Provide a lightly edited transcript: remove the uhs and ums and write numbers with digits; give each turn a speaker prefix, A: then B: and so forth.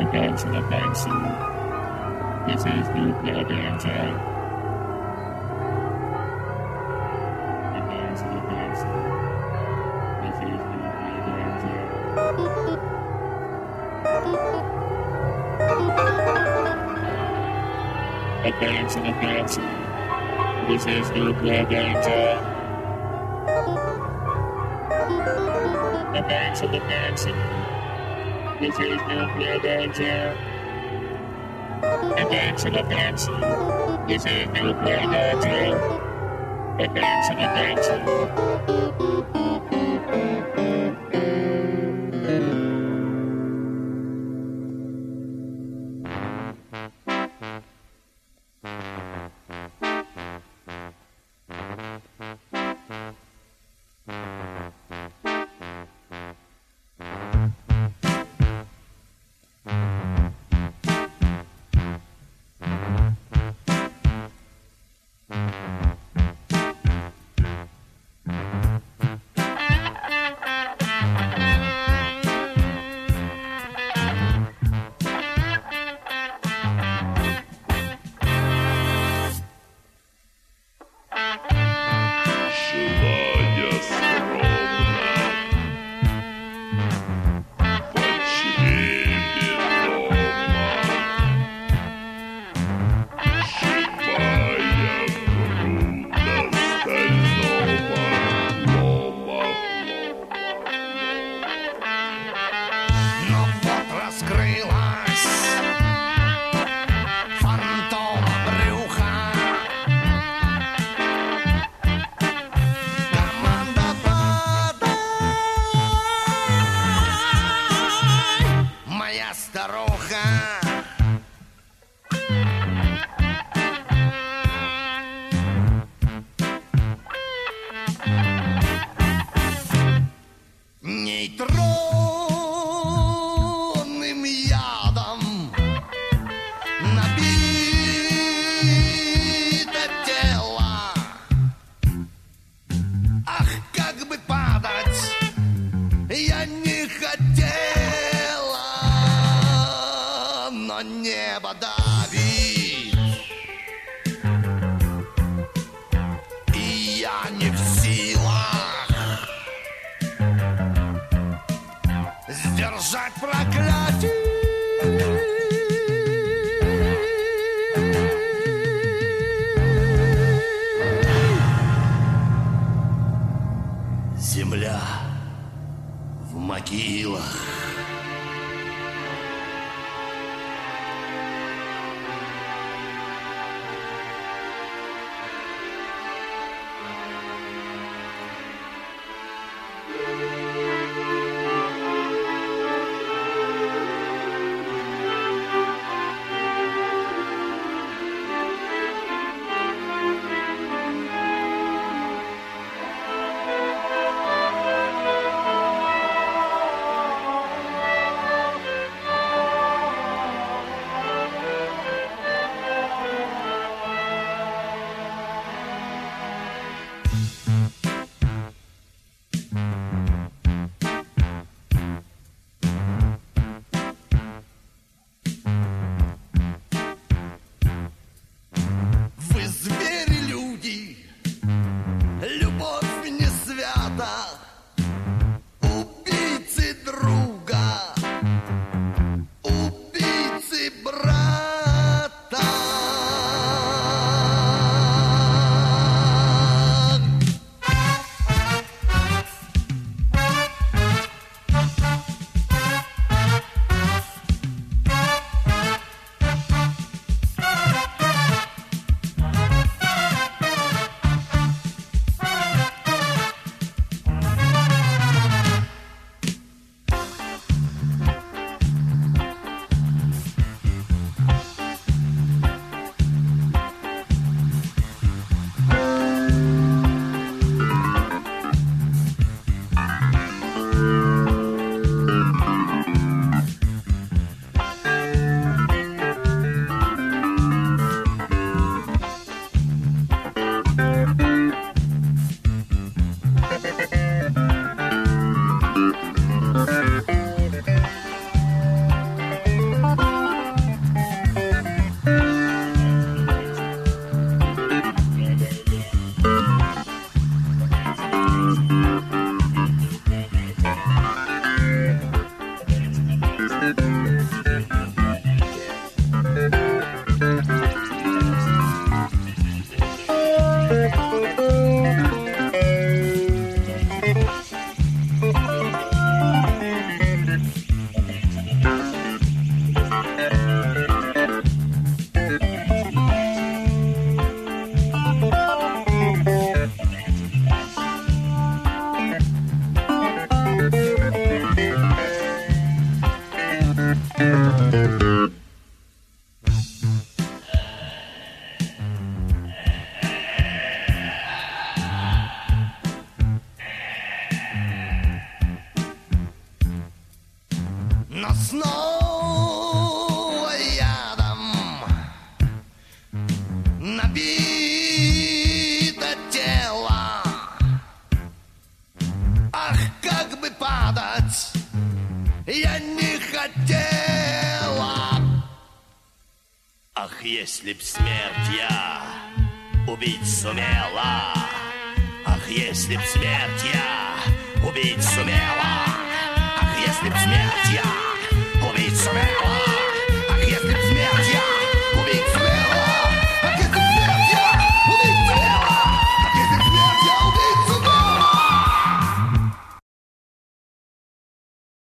A: dancing, I'm dancing. This is the blood dancing. I'm dancing, I'm dancing. This is the blood dancing. I'm dancing, I'm dancing. This is the blood dancing. I'm dancing, I'm dancing. This is the blood dancing. I'm dancing, I'm dancing. This is the blood dancing. I'm dancing, I'm dancing.
B: Нейтронным ядом набито тело. Ах, как бы падать я не хотела, но небо давит, и я не в силах сдержать проклятие. Земля в могилах. снова ядом набито тело. Ах, как бы падать я не хотела. Ах, если б смерть я убить сумела. Ах, если б смерть я убить сумела. Ах, если б смерть я